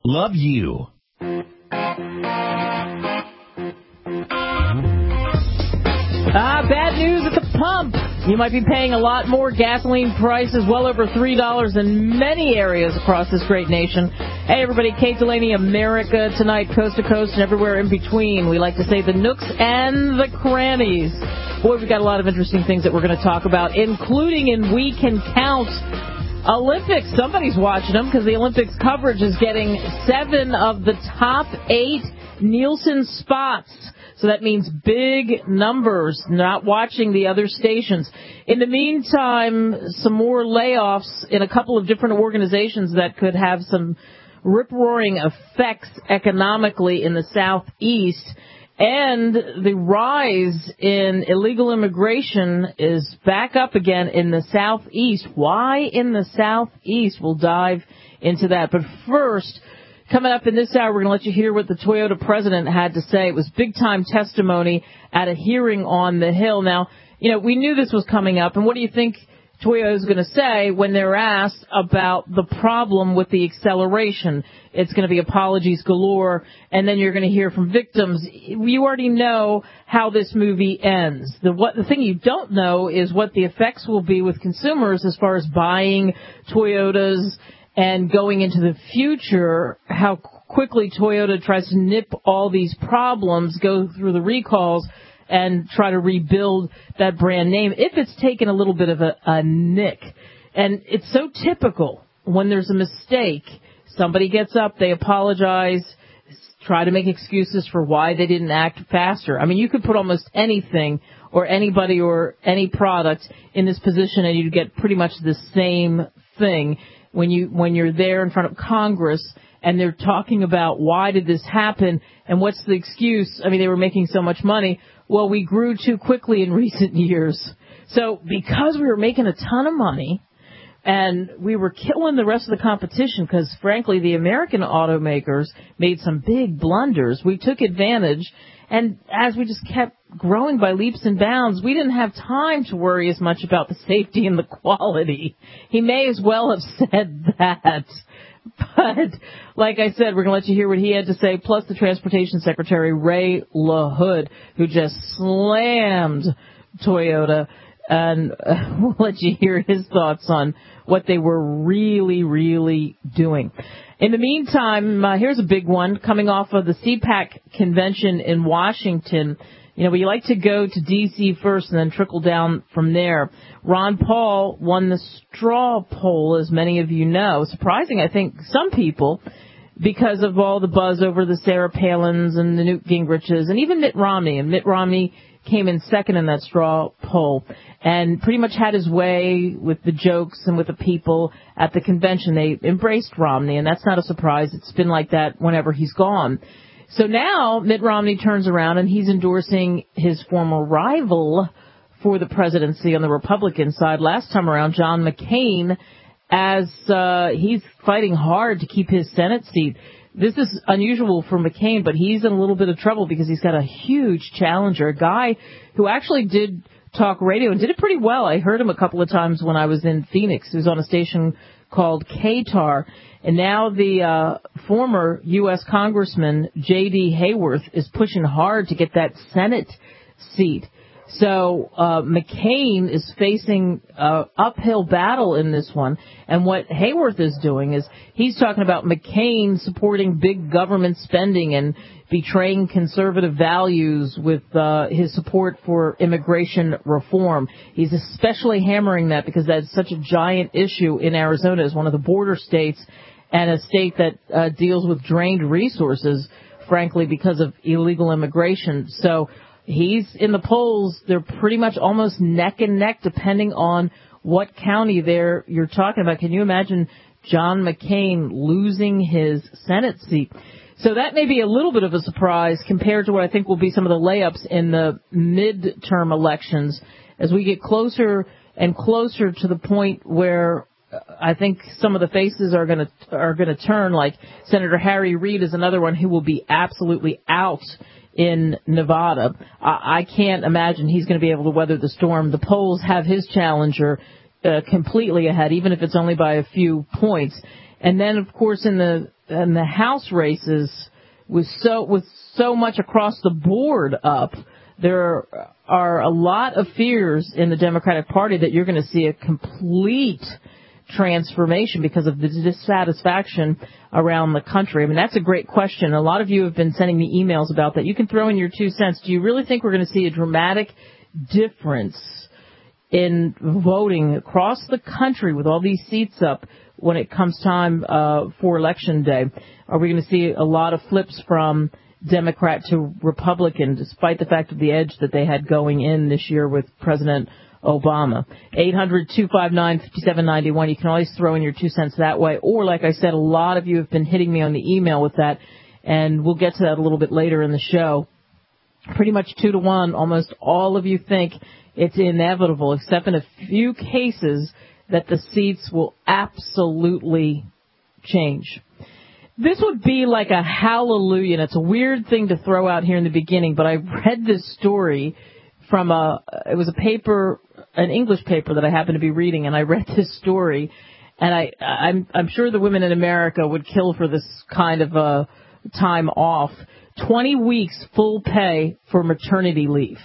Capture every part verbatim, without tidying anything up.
love you. Ah, bad news at the pump. You might be paying a lot more. Gasoline prices well over three dollars in many areas across this great nation. Hey, everybody, Kate Delaney, America Tonight, coast to coast and everywhere in between. We like to say the nooks and the crannies. Boy, we've got a lot of interesting things that we're going to talk about, including in We Can Count Olympics. Somebody's watching them because the Olympics coverage is getting seven of the top eight Nielsen spots. So that means big numbers, not watching the other stations. In the meantime, some more layoffs in a couple of different organizations that could have some rip-roaring effects economically in the Southeast. And the rise in illegal immigration is back up again in the Southeast. Why in the Southeast? We'll dive into that. But first, coming up in this hour, we're going to let you hear what the Toyota president had to say. It was big-time testimony at a hearing on the Hill. Now, you know, we knew this was coming up, and what do you think Toyota is going to say when they're asked about the problem with the acceleration? It's going to be apologies galore, and then you're going to hear from victims. You already know how this movie ends. The, what, the thing you don't know is what the effects will be with consumers as far as buying Toyotas and going into the future, how quickly Toyota tries to nip all these problems, go through the recalls, and try to rebuild that brand name, if it's taken a little bit of a, a nick. And it's so typical when there's a mistake. Somebody gets up, they apologize, try to make excuses for why they didn't act faster. I mean, you could put almost anything or anybody or any product in this position and you'd get pretty much the same thing. When you when you're there in front of Congress and they're talking about why did this happen and what's the excuse? I mean, they were making so much money. Well, we grew too quickly in recent years. So because we were making a ton of money and we were killing the rest of the competition because, frankly, the American automakers made some big blunders, we took advantage. And as we just kept growing by leaps and bounds, we didn't have time to worry as much about the safety and the quality. He may as well have said that. But, like I said, we're going to let you hear what he had to say, plus the Transportation Secretary, Ray LaHood, who just slammed Toyota. And uh, we'll let you hear his thoughts on what they were really, really doing. In the meantime, uh, here's a big one coming off of the C PAC convention in Washington. You know, we like to go to D C first and then trickle down from there. Ron Paul won the straw poll, as many of you know. Surprising, I think, some people, because of all the buzz over the Sarah Palins and the Newt Gingriches and even Mitt Romney. And Mitt Romney came in second in that straw poll and pretty much had his way with the jokes and with the people at the convention. They embraced Romney, and that's not a surprise. It's been like that whenever he's gone. So now Mitt Romney turns around and he's endorsing his former rival for the presidency on the Republican side. Last time around, John McCain, as uh, he's fighting hard to keep his Senate seat. This is unusual for McCain, but he's in a little bit of trouble because he's got a huge challenger, a guy who actually did talk radio and did it pretty well. I heard him a couple of times when I was in Phoenix. He was on a station called K T A R. And now the uh, former U S Congressman J D Hayworth is pushing hard to get that Senate seat. So uh, McCain is facing an uphill battle in this one. And what Hayworth is doing is he's talking about McCain supporting big government spending and betraying conservative values with uh, his support for immigration reform. He's especially hammering that because that's such a giant issue in Arizona as one of the border states and a state that uh, deals with drained resources, frankly, because of illegal immigration. So he's in the polls. They're pretty much almost neck and neck, depending on what county there you're talking about. Can you imagine John McCain losing his Senate seat? So that may be a little bit of a surprise compared to what I think will be some of the layups in the midterm elections as we get closer and closer to the point where I think some of the faces are going to are going to turn. Like Senator Harry Reid is another one who will be absolutely out in Nevada. I, I can't imagine he's going to be able to weather the storm. The polls have his challenger uh, completely ahead, even if it's only by a few points. And then, of course, in the in the House races, with so with so much across the board up, there are a lot of fears in the Democratic Party that you're going to see a complete transformation because of the dissatisfaction around the country. I mean, that's a great question. A lot of you have been sending me emails about that. You can throw in your two cents. Do you really think we're going to see a dramatic difference in voting across the country with all these seats up when it comes time uh, for Election Day? Are we going to see a lot of flips from Democrat to Republican, despite the fact of the edge that they had going in this year with President Obama? eight hundred, two five nine, five seven nine one. You can always throw in your two cents that way. Or, like I said, a lot of you have been hitting me on the email with that, and we'll get to that a little bit later in the show. Pretty much two to one, almost all of you think it's inevitable, except in a few cases, that the seats will absolutely change. This would be like a hallelujah, and it's a weird thing to throw out here in the beginning, but I read this story from a, it was a paper, an English paper that I happened to be reading, and I read this story, and I, I'm, I'm sure the women in America would kill for this kind of a time off. twenty weeks full pay for maternity leave.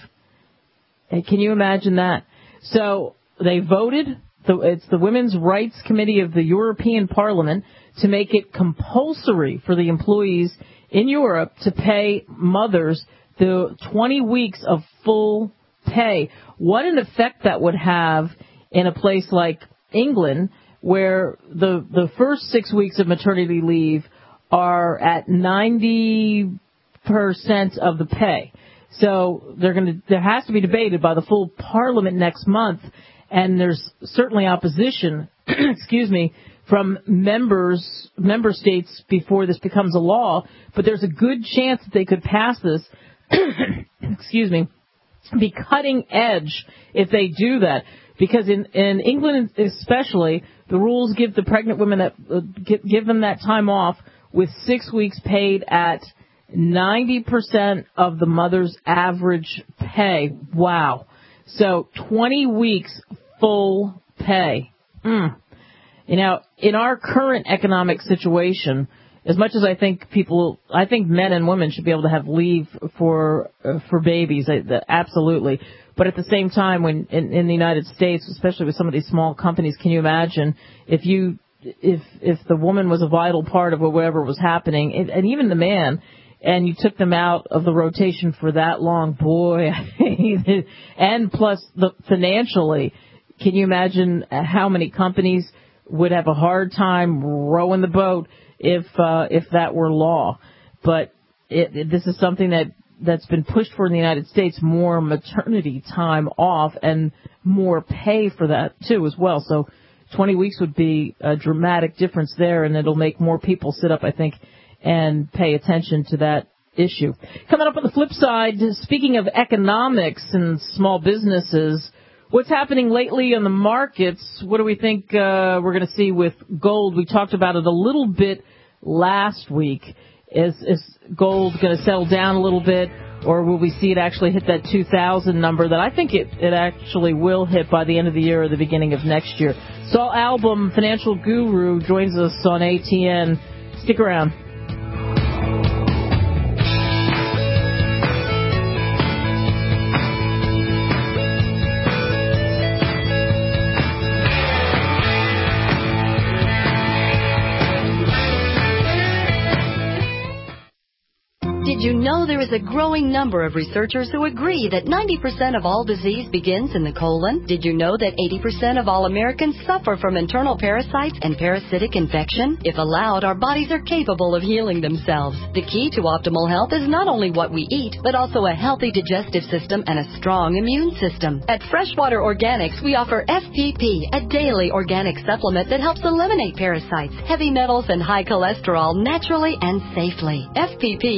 And can you imagine that? So they voted, it's the Women's Rights Committee of the European Parliament, to make it compulsory for the employees in Europe to pay mothers the twenty weeks of full pay. What an effect that would have in a place like England, where the the first six weeks of maternity leave are at ninety percent of the pay. So they're going to there has to be debated by the full Parliament next month, and there's certainly opposition, excuse me, from members, member states before this becomes a law, but there's a good chance that they could pass this, excuse me, be cutting edge if they do that. Because in, in England especially, the rules give the pregnant women that, uh, give, give them that time off with six weeks paid at ninety percent of the mother's average pay. Wow. So twenty weeks full pay. Mm. You know, in our current economic situation, as much as I think people, I think men and women should be able to have leave for uh, for babies, I, the, absolutely. But at the same time, when in, in the United States, especially with some of these small companies, can you imagine if you if if the woman was a vital part of whatever was happening, and, and even the man, and you took them out of the rotation for that long, boy, and plus the financially, can you imagine how many companies would have a hard time rowing the boat if uh, if that were law? But it, it, this is something that, that's been pushed for in the United States, more maternity time off and more pay for that, too, as well. So twenty weeks would be a dramatic difference there, and it'll make more people sit up, I think, and pay attention to that issue. Coming up on the flip side, speaking of economics and small businesses, what's happening lately on the markets? What do we think uh, we're going to see with gold? We talked about it a little bit last week. Is, is gold going to settle down a little bit, or will we see it actually hit that two thousand number that I think it, it actually will hit by the end of the year or the beginning of next year? Saul Albom, financial guru, joins us on A T N. Stick around. Did you know there is a growing number of researchers who agree that ninety percent of all disease begins in the colon? Did you know that eighty percent of all Americans suffer from internal parasites and parasitic infection? If allowed, our bodies are capable of healing themselves. The key to optimal health is not only what we eat, but also a healthy digestive system and a strong immune system. At Freshwater Organics, we offer F P P, a daily organic supplement that helps eliminate parasites, heavy metals, and high cholesterol naturally and safely. F P P, or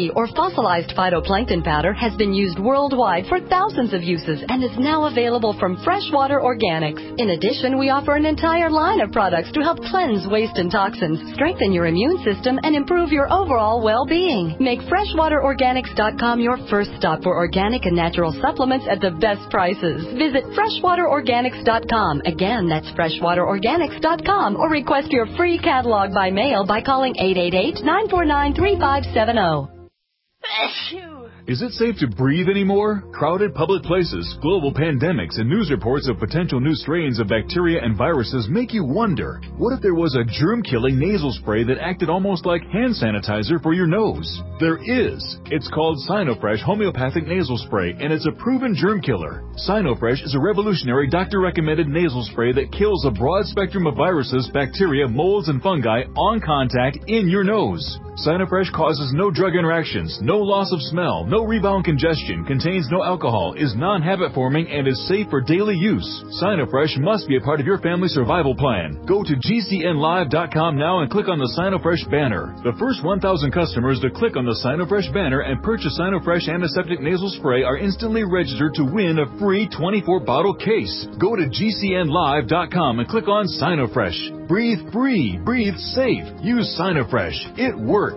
fossilized phytoplankton powder has been used worldwide for thousands of uses and is now available from Freshwater Organics. In addition, we offer an entire line of products to help cleanse waste and toxins, strengthen your immune system, and improve your overall well-being. Make freshwater organics dot com your first stop for organic and natural supplements at the best prices. Visit freshwater organics dot com. Again, that's freshwater organics dot com, or request your free catalog by mail by calling eight eight eight, nine four nine, three five seven zero. Is it safe to breathe anymore? Crowded public places, global pandemics, and news reports of potential new strains of bacteria and viruses make you wonder, what if there was a germ-killing nasal spray that acted almost like hand sanitizer for your nose? There is. It's called Sinofresh Homeopathic Nasal Spray, and it's a proven germ killer. Sinofresh is a revolutionary doctor-recommended nasal spray that kills a broad spectrum of viruses, bacteria, molds, and fungi on contact in your nose. Sinofresh causes no drug interactions, no loss of smell, no rebound congestion, contains no alcohol, is non-habit forming, and is safe for daily use. Sinofresh must be a part of your family survival plan. Go to G C N live dot com now and click on the Sinofresh banner. The first one thousand customers to click on the Sinofresh banner and purchase Sinofresh Antiseptic Nasal Spray are instantly registered to win a free twenty-four bottle case. Go to G C N live dot com and click on Sinofresh. Breathe free, breathe safe. Use Sinofresh. It works.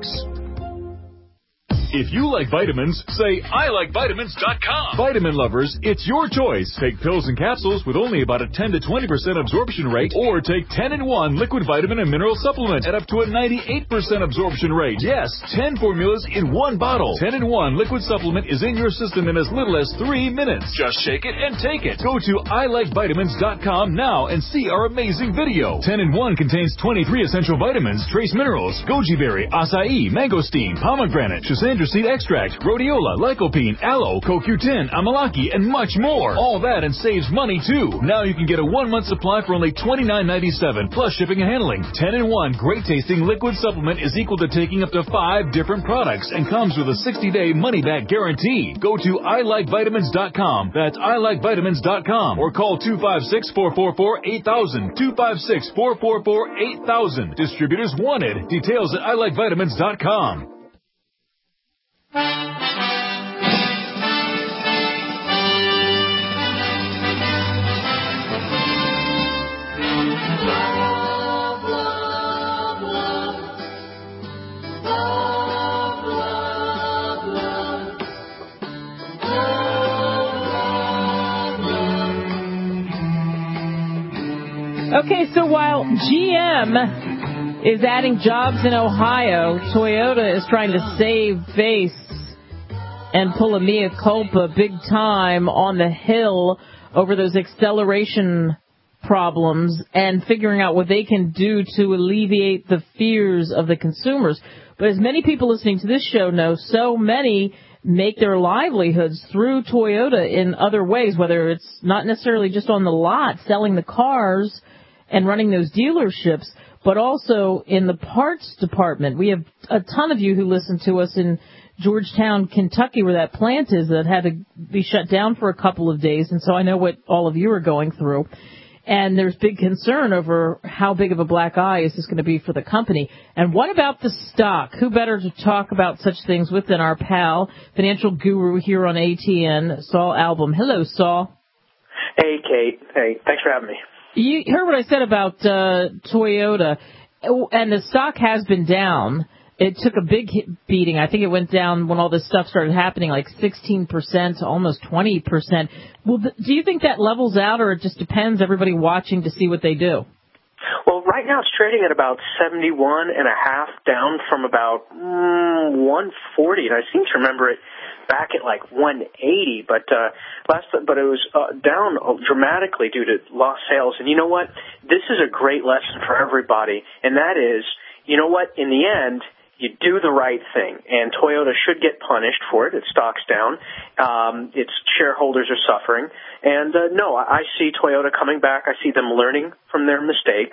If you like vitamins, say I like vitamins dot com. Vitamin lovers, it's your choice. Take pills and capsules with only about a ten to twenty percent absorption rate, or take ten in one liquid vitamin and mineral supplement at up to a ninety-eight percent absorption rate. Yes, ten formulas in one bottle. ten in one liquid supplement is in your system in as little as three minutes. Just shake it and take it. Go to I like vitamins dot com now and see our amazing video. ten in one contains twenty-three essential vitamins, trace minerals, goji berry, acai, mangosteen, pomegranate, schisandra seed extract, rhodiola, lycopene, aloe, co Q ten, amalaki, and much more. All that and saves money too. Now you can get a one-month supply for only twenty-nine ninety-seven plus shipping and handling. ten in one great tasting liquid supplement is equal to taking up to five different products and comes with a sixty day money-back guarantee. Go to I like vitamins dot com. That's I like vitamins dot com, or call two five six, four four four, eight thousand. two five six, four four four, eight thousand. Distributors wanted. Details at I like vitamins dot com. Okay, so while G M is adding jobs in Ohio, Toyota is trying to save face and pull a mea culpa big time on the Hill over those acceleration problems and figuring out what they can do to alleviate the fears of the consumers. But as many people listening to this show know, so many make their livelihoods through Toyota in other ways, whether it's not necessarily just on the lot selling the cars and running those dealerships, but also in the parts department. We have a ton of you who listen to us in Georgetown, Kentucky, where that plant is, that had to be shut down for a couple of days, and so I know what all of you are going through. And there's big concern over how big of a black eye is this going to be for the company. And what about the stock? Who better to talk about such things with than our pal, financial guru here on A T N, Saul Albom. Hello, Saul. Hey, Kate. Hey, thanks for having me. You heard what I said about uh, Toyota, and the stock has been down. It took a big hit beating. I think it went down when all this stuff started happening, like sixteen percent to almost twenty percent. Well, th- do you think that levels out, or it just depends, everybody watching to see what they do? Well, right now it's trading at about seventy-one and a half, down from about mm, one forty, and I seem to remember it back at like one eighty, but uh, last, but it was uh, down dramatically due to lost sales. And you know what? This is a great lesson for everybody, and that is, you know what? In the end, you do the right thing, and Toyota should get punished for it. Its stock's down. Um, its shareholders are suffering. And, uh, no, I see Toyota coming back. I see them learning from their mistakes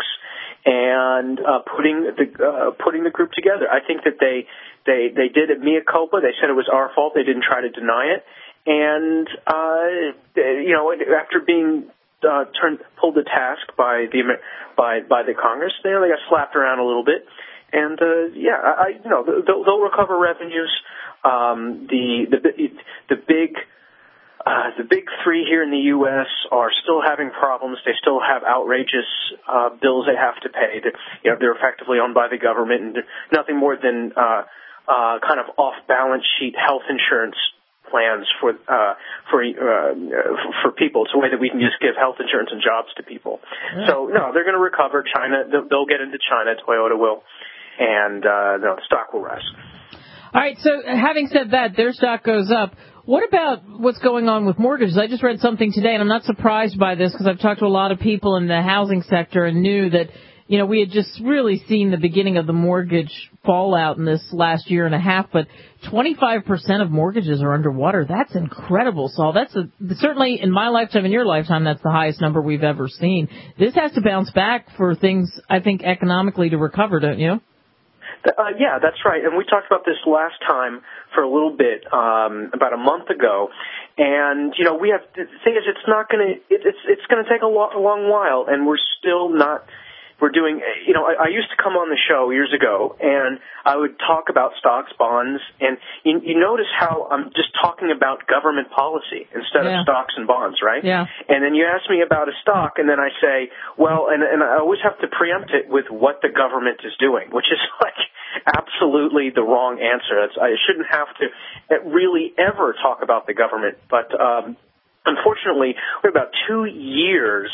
and uh, putting the uh, putting the group together. I think that they, they, they did a mea culpa. They said it was our fault. They didn't try to deny it. And, uh, you know, after being uh, turned pulled to task by the by by the Congress, you know, they got slapped around a little bit. And uh, yeah, I, you know, they'll, they'll recover revenues. Um, the the the big uh, the big three here in the U S are still having problems. They still have outrageous uh, bills they have to pay. That, you know, they're effectively owned by the government, and nothing more than uh, uh, kind of off balance sheet health insurance plans for uh, for uh, for people. It's a way that we can just give health insurance and jobs to people. Yeah. So no, they're going to recover. China, they'll, they'll get into China. Toyota will, and uh, no, the stock will rise. All right. So having said that, their stock goes up. What about what's going on with mortgages? I just read something today, and I'm not surprised by this because I've talked to a lot of people in the housing sector and knew that, you know, we had just really seen the beginning of the mortgage fallout in this last year and a half, but twenty-five percent of mortgages are underwater. That's incredible, Saul. That's a, certainly in my lifetime, in your lifetime, that's the highest number we've ever seen. This has to bounce back for things, I think, economically to recover, don't you? Uh, yeah, that's right. And we talked about this last time for a little bit, um, about a month ago. And, you know, we have, the thing is, it's not going to, it, it's, it's going to take a, lo- a long while, and we're still not, we're doing, you know, I, I used to come on the show years ago, and I would talk about stocks, bonds, and you, you notice how I'm just talking about government policy instead yeah. of stocks and bonds, right? Yeah. And then you ask me about a stock, and then I say, well, and, and I always have to preempt it with what the government is doing, which is like absolutely the wrong answer. It's, I shouldn't have to really ever talk about the government, but um, unfortunately, we have about two years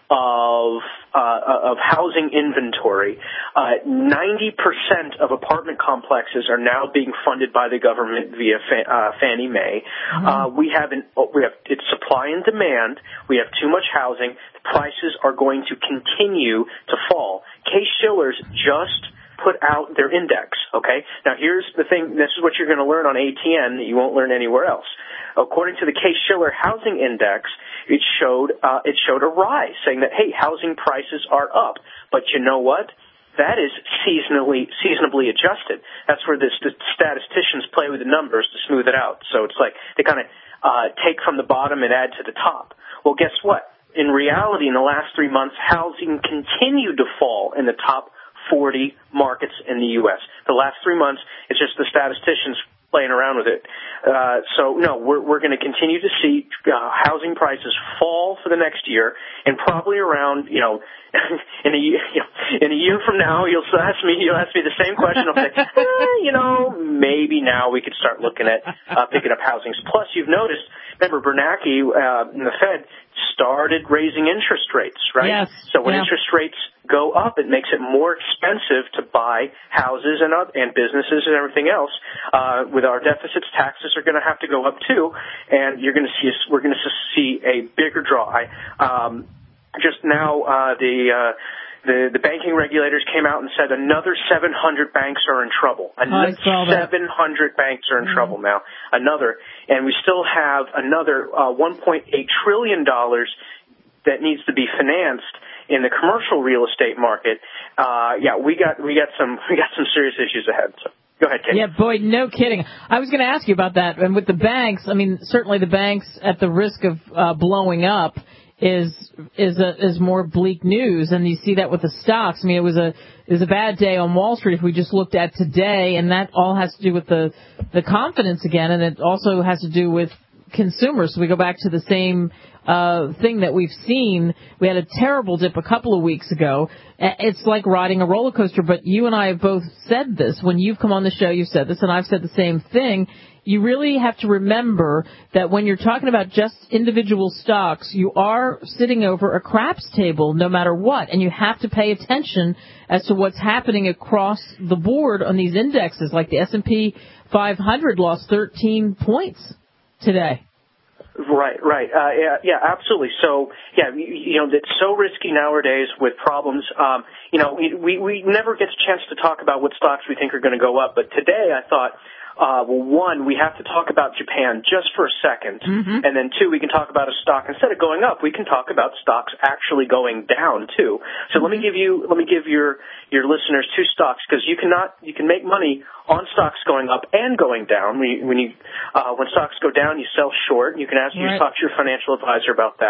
of uh, of housing inventory. Uh, ninety percent of apartment complexes are now being funded by the government via Fa- uh, Fannie Mae. Mm-hmm. Uh, we have an we have it's supply and demand. We have too much housing. The prices are going to continue to fall. Case-Shillers just put out their index, okay? Now, here's the thing. This is what you're going to learn on A T N that you won't learn anywhere else. According to the Case-Shiller Housing Index, it showed uh, it showed a rise, saying that, hey, housing prices are up. But you know what? That is seasonally seasonably adjusted. That's where the st- statisticians play with the numbers to smooth it out. So it's like they kind of uh, take from the bottom and add to the top. Well, guess what? In reality, in the last three months, housing continued to fall in the top forty markets in the U S. The last three months, it's just the statisticians playing around with it. Uh, so, no, we're, we're going to continue to see uh, housing prices fall for the next year, and probably around, you know, in a year, you know, in a year from now, you'll ask me, you'll ask me the same question. I'll say, eh, you know, maybe now we could start looking at uh, picking up housings. Plus, you've noticed, remember, Bernanke uh, and the Fed started raising interest rates, right? Yes. So when yeah. interest rates go up, it makes it more expensive to buy houses and uh, and businesses and everything else. Uh, with our deficits, taxes are going to have to go up too, and you're going to see we're going to see a bigger draw. I, um, just now, uh, the uh, the the banking regulators came out and said another seven hundred banks are in trouble. Another seven hundred banks are in mm-hmm. trouble now. Another, and we still have another uh, one point eight trillion dollars that needs to be financed in the commercial real estate market. Uh, yeah, we got we got some we got some serious issues ahead. So. Go ahead, Kate. Yeah, boy, no kidding. I was going to ask you about that. And with the banks, I mean, certainly the banks at the risk of uh, blowing up is is a, is more bleak news, and you see that with the stocks. I mean, it was a it was a bad day on Wall Street if we just looked at today, and that all has to do with the the confidence again, and it also has to do with consumers. So we go back to the same uh thing that we've seen. We had a terrible dip a couple of weeks ago. It's like riding a roller coaster, but you and I have both said this. When you've come on the show, you've said this, and I've said the same thing. You really have to remember that when you're talking about just individual stocks, you are sitting over a craps table no matter what, and you have to pay attention as to what's happening across the board on these indexes. Like the S and P five hundred lost thirteen points today. Right, right. Uh, yeah, yeah, absolutely. So, yeah, you, you know, it's so risky nowadays with problems. Um, you know, we, we, we never get a chance to talk about what stocks we think are going to go up. But today I thought, uh, well, one, we have to talk about Japan just for a second. Mm-hmm. And then two, we can talk about a stock. Instead of going up, we can talk about stocks actually going down too. So mm-hmm. let me give you, let me give your, your listeners two stocks, because you cannot, you can make money on stocks going up and going down. When you, when you, uh, when stocks go down, you sell short. You can ask, right. you talk to your financial advisor about that.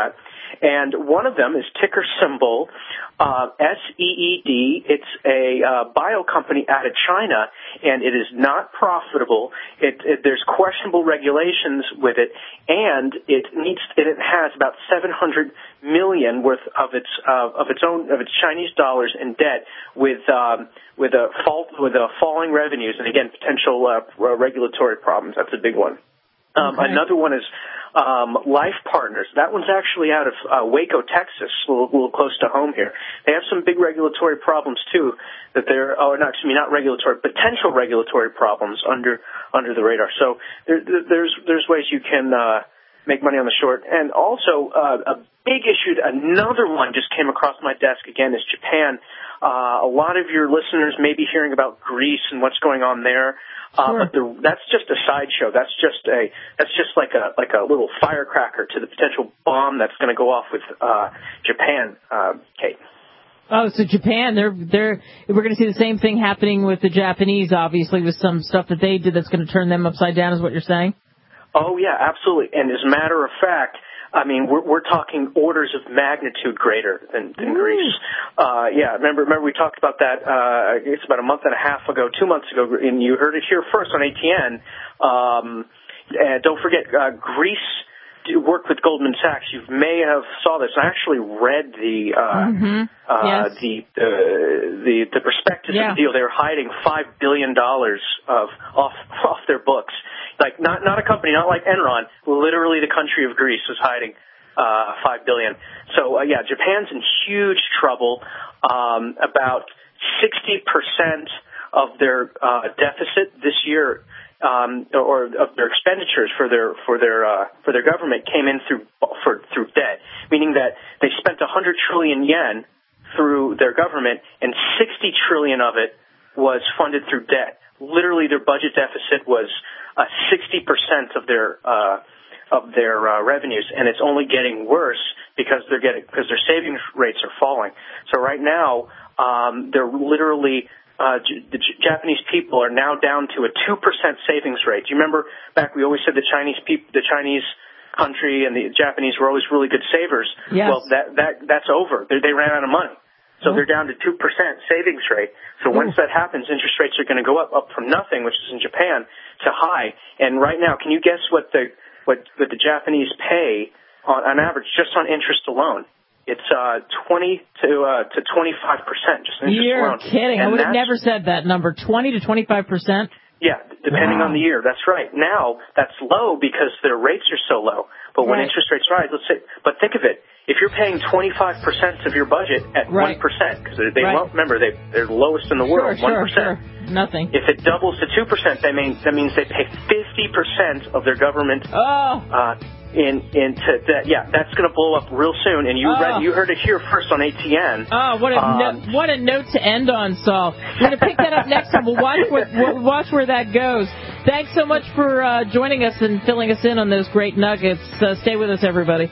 And one of them is ticker symbol uh, S E E D. It's a uh, bio company out of China, and it is not profitable. It, it, there's questionable regulations with it, and it needs it has about seven hundred million worth of its uh, of its own of its Chinese dollars in debt, with um, with a fault with a falling revenues, and again potential uh, regulatory problems. That's a big one. Um, okay. Another one is um, Life Partners. That one's actually out of uh, Waco, Texas, a little, a little close to home here. They have some big regulatory problems too. That they're, oh, not excuse me, not regulatory, potential regulatory problems under under the radar. So there, there's there's ways you can uh, make money on the short. And also uh, a big issue, another one just came across my desk again, is Japan. Uh, a lot of your listeners may be hearing about Greece and what's going on there. Uh, sure. But the, that's just a sideshow. That's just a that's just like a like a little firecracker to the potential bomb that's going to go off with uh, Japan. Uh, Kate. Oh, so Japan, they're they're we're going to see the same thing happening with the Japanese, obviously, with some stuff that they did that's going to turn them upside down, is what you're saying? Oh yeah, absolutely. And as a matter of fact, I mean, we're, we're talking orders of magnitude greater than, than Greece. Uh, yeah, remember, remember we talked about that, uh, it's about a month and a half ago, two months ago, and you heard it here first on A T N. Um, and don't forget, uh, Greece worked with Goldman Sachs. You may have saw this. I actually read the, uh, mm-hmm. uh, yes. the, uh, the, the prospectus yeah. of the deal. They were hiding five billion dollars of, off, off their books. Like, not, not a company, not like Enron. Literally the country of Greece was hiding, uh, five billion dollars. So, uh, yeah, Japan's in huge trouble. Um, about sixty percent of their, uh, deficit this year, um, or of their expenditures for their, for their, uh, for their government came in through, for, through debt. Meaning that they spent one hundred trillion yen through their government, and sixty trillion of it was funded through debt. Literally their budget deficit was Uh, sixty percent of their uh, of their uh, revenues, and it's only getting worse because they're getting because their savings rates are falling. So right now, um, they're literally uh, J- the J- Japanese people are now down to a two percent savings rate. Do you remember back we always said the Chinese people, the Chinese country, and the Japanese were always really good savers. Yes. Well, that that that's over. They, they ran out of money. So they're down to two percent savings rate. So once that happens, interest rates are going to go up, up from nothing, which is in Japan, to high. And right now, can you guess what the what, what the Japanese pay on, on average just on interest alone? It's uh, twenty to uh, to twenty-five percent just interest You're alone. You're kidding. And I would have never said that number, twenty to twenty-five percent. Yeah, depending wow. on the year. That's right. Now, that's low because their rates are so low. But when right. interest rates rise, let's say, but think of it. If you're paying twenty-five percent of your budget at right. one percent, because they right. won't, remember, they, they're the lowest in the world, sure, one percent. Sure, sure. Nothing. If it doubles to two percent, that means, that means they pay fifty percent of their government oh. uh, in, into that. Yeah, that's going to blow up real soon. And you oh. read, you heard it here first on A T N. Oh, what a, um, no, what a note to end on, Saul. We're going to pick that up next time. We'll watch where, we'll watch where that goes. Thanks so much for uh, joining us and filling us in on those great nuggets. Uh, stay with us, everybody.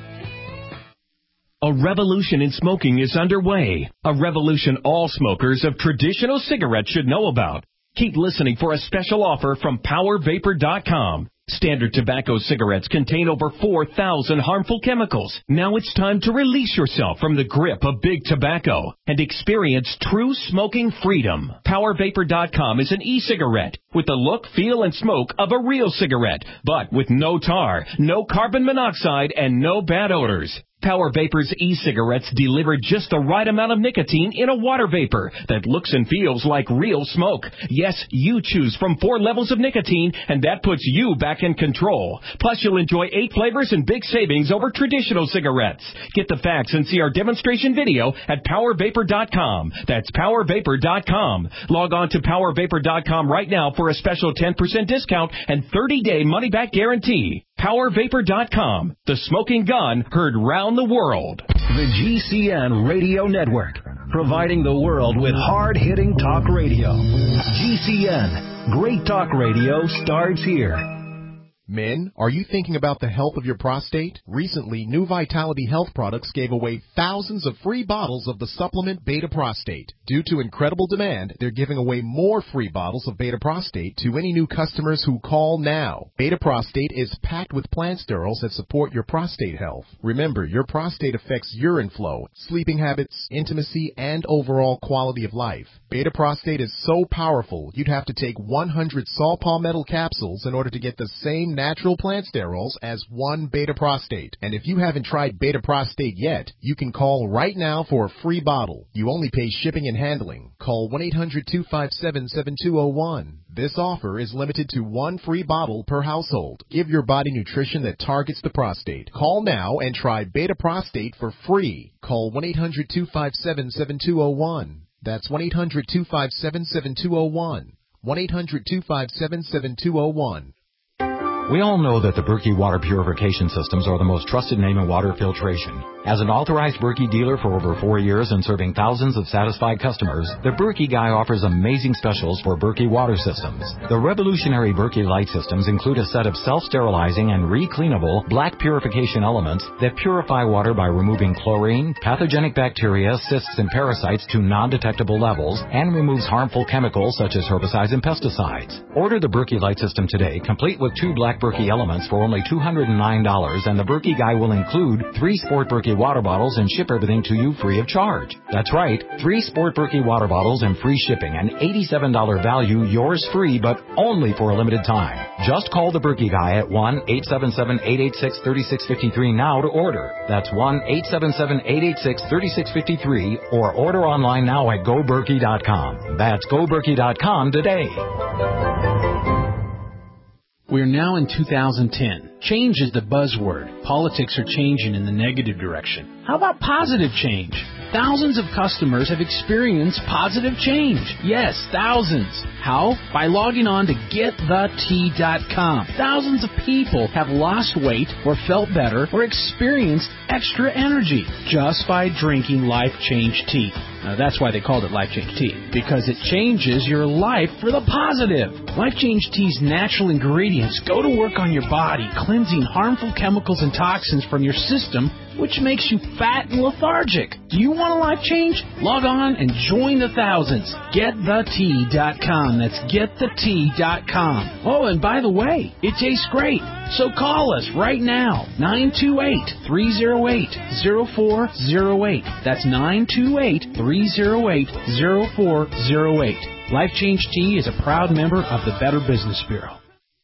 A revolution in smoking is underway. A revolution all smokers of traditional cigarettes should know about. Keep listening for a special offer from power vapor dot com. Standard tobacco cigarettes contain over four thousand harmful chemicals. Now it's time to release yourself from the grip of big tobacco and experience true smoking freedom. power vapor dot com is an e-cigarette with the look, feel, and smoke of a real cigarette, but with no tar, no carbon monoxide, and no bad odors. Power Vapor's e-cigarettes deliver just the right amount of nicotine in a water vapor that looks and feels like real smoke. Yes, you choose from four levels of nicotine, and that puts you back in control. Plus, you'll enjoy eight flavors and big savings over traditional cigarettes. Get the facts and see our demonstration video at power vapor dot com. That's power vapor dot com. Log on to power vapor dot com right now for a special ten percent discount and thirty-day money-back guarantee. power vapor dot com. The smoking gun heard round the world. The G C N Radio Network, providing the world with hard-hitting talk radio. G C N, great talk radio starts here. Men, are you thinking about the health of your prostate? Recently, New Vitality Health Products gave away thousands of free bottles of the supplement Beta Prostate. Due to incredible demand, they're giving away more free bottles of Beta Prostate to any new customers who call now. Beta Prostate is packed with plant sterols that support your prostate health. Remember, your prostate affects urine flow, sleeping habits, intimacy, and overall quality of life. Beta Prostate is so powerful, you'd have to take one hundred saw palmetto capsules in order to get the same natural plant sterols as one Beta Prostate. And if you haven't tried Beta Prostate yet, you can call right now for a free bottle. You only pay shipping and handling. Call one eight hundred two five seven seven two zero one. This offer is limited to one free bottle per household. Give your body nutrition that targets the prostate. Call now and try Beta Prostate for free. Call one eight hundred two five seven seven two zero one. That's one eight hundred two five seven seven two zero one. one eight hundred two five seven seven two zero one. We all know that the Berkey water purification systems are the most trusted name in water filtration. As an authorized Berkey dealer for over four years and serving thousands of satisfied customers, the Berkey Guy offers amazing specials for Berkey water systems. The revolutionary Berkey Light systems include a set of self-sterilizing and re-cleanable black purification elements that purify water by removing chlorine, pathogenic bacteria, cysts, and parasites to non-detectable levels and removes harmful chemicals such as herbicides and pesticides. Order the Berkey Light system today, complete with two black Berkey elements for only two hundred nine dollars, and the Berkey Guy will include three Sport Berkey water bottles and ship everything to you free of charge. That's right, three Sport Berkey water bottles and free shipping, an eighty-seven dollars value, yours free, but only for a limited time. Just call the Berkey Guy at one eight seven seven eight eight six three six five three now to order. That's one eight seven seven eight eight six three six five three, or order online now at go berkey dot com. That's go berkey dot com today. We're now in two thousand ten. Change is the buzzword. Politics are changing in the negative direction. How about positive change? Thousands of customers have experienced positive change. Yes, thousands. How? By logging on to get the tea dot com. Thousands of people have lost weight or felt better or experienced extra energy just by drinking Life Change Tea. Now, that's why they called it Life Change Tea, because it changes your life for the positive. Life Change Tea's natural ingredients go to work on your body, cleansing harmful chemicals and toxins from your system, which makes you fat and lethargic. Do you want a life change? Log on and join the thousands. get the tea dot com. That's get the tea dot com. Oh, and by the way, it tastes great. So call us right now, nine two eight, three oh eight, oh four oh eight. That's nine two eight, three oh eight, oh four oh eight. Life Change Tea is a proud member of the Better Business Bureau.